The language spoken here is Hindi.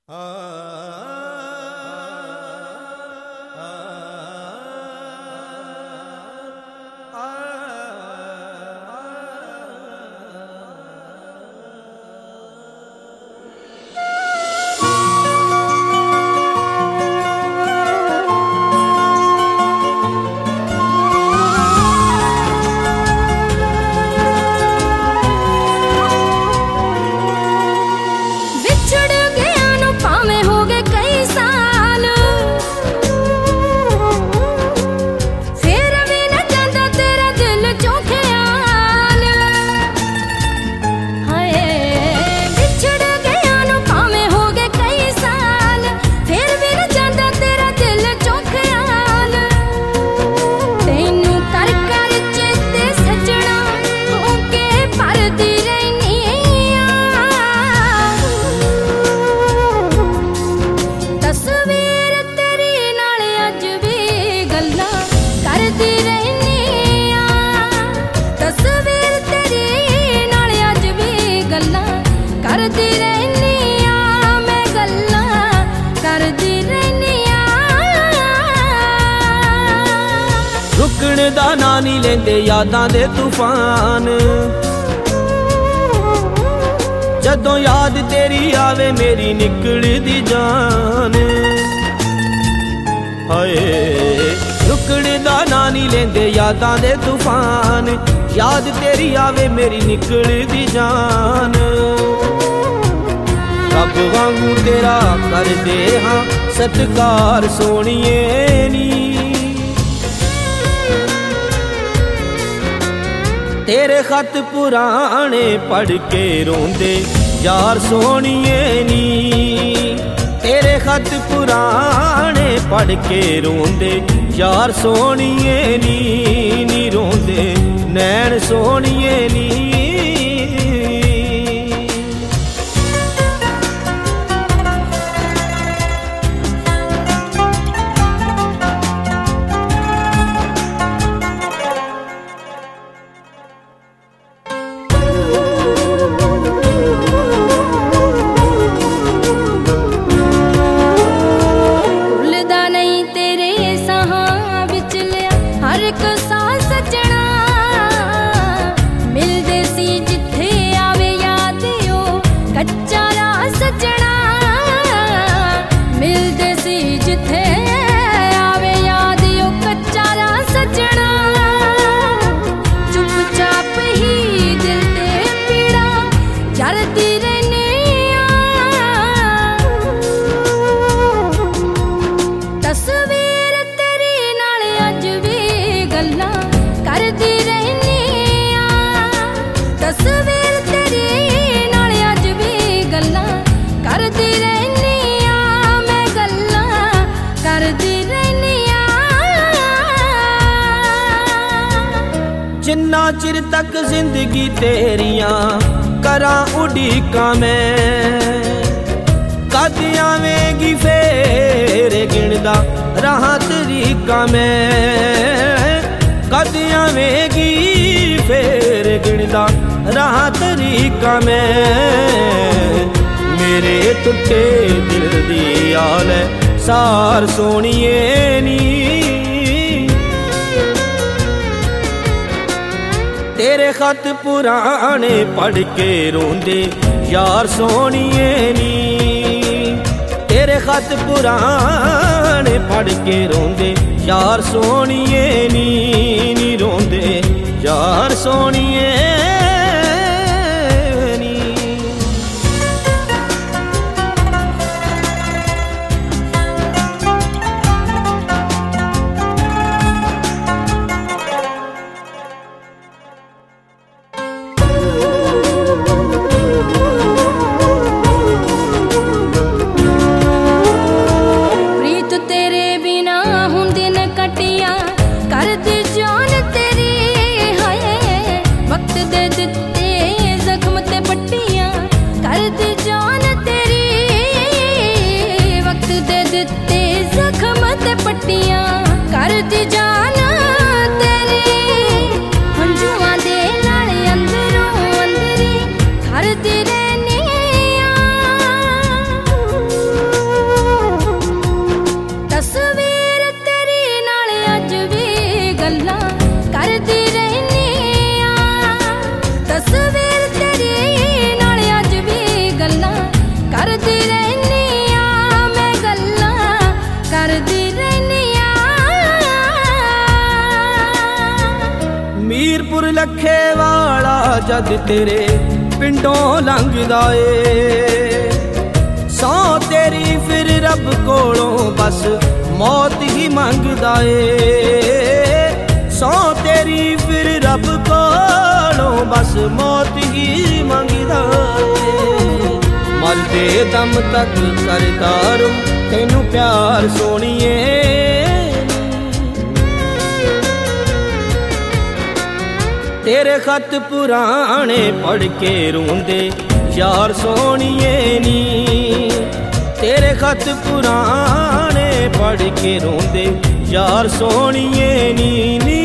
रुकण दा ना नहीं लेंदे यादां दे तूफान। जदों याद तेरी आवे मेरी निकलदी जान। हाय रुकण दा ना नहीं लेंदे यादां दे तूफान। याद तेरी आवे मेरी निकलदी जान। रब वांगू तेरा कर दे हाँ सत्कार सोनिए नी। तेरे खत पुराने पढ़ के रोंदे यार सोनिए नी। तेरे खत पुराने पढ़ के रोंदे यार सोनिए नी रोंदे नैन सोनिए नी। जिन्ना चिर तक जिंदगी तेरियां करा उड़ीका मैं। कद आवेगी फेर गिनदा रहा तरीका मैं। कद आवेगी फेर गिनदा रहा तरीका मैं। मेरे टुटे दिल दी आल सार सोनिए नी। तेरे खत पुराने पढ़ के रोंदे यार सोनिए नी। तेरे खत पुराने पढ़ के रोंदे यार सोनिए नी रोंदे यार सोनिए नी। कर दे जान तेरी हाय वक्त दे ਲੱਖੇ ਵਾਲਾ ਜਦ ਤੇਰੇ ਪਿੰਡੋਂ ਲੰਘਦਾ ਏ। ਸੌ ਤੇਰੀ ਫਿਰ ਰੱਬ ਕੋਲੋਂ ਬਸ ਮੌਤ ਹੀ ਮੰਗਦਾ ਏ। ਸੌ ਤੇਰੀ ਫਿਰ ਰੱਬ ਕੋਲੋਂ ਬਸ ਮੌਤ ਹੀ ਮੰਗਦਾ ਏ। ਮਰਦੇ ਦਮ ਤੱਕ ਕਰਦਾ ਰਹੂੰ ਤੈਨੂੰ ਪਿਆਰ ਸੋਹਣੀਏ। ਤੇਰੇ ਖਤ ਪੁਰਾਣੇ ਪੜ੍ਹ ਕੇ ਰੋਂਦੇ ਯਾਰ ਸੋਹਣੀਏ ਨੀ। ਤੇਰੇ ਖਤ ਪੁਰਾਣੇ ਪੜ੍ਹ ਕੇ ਰੋਂਦੇ ਯਾਰ ਸੋਹਣੀਏ ਨੀ।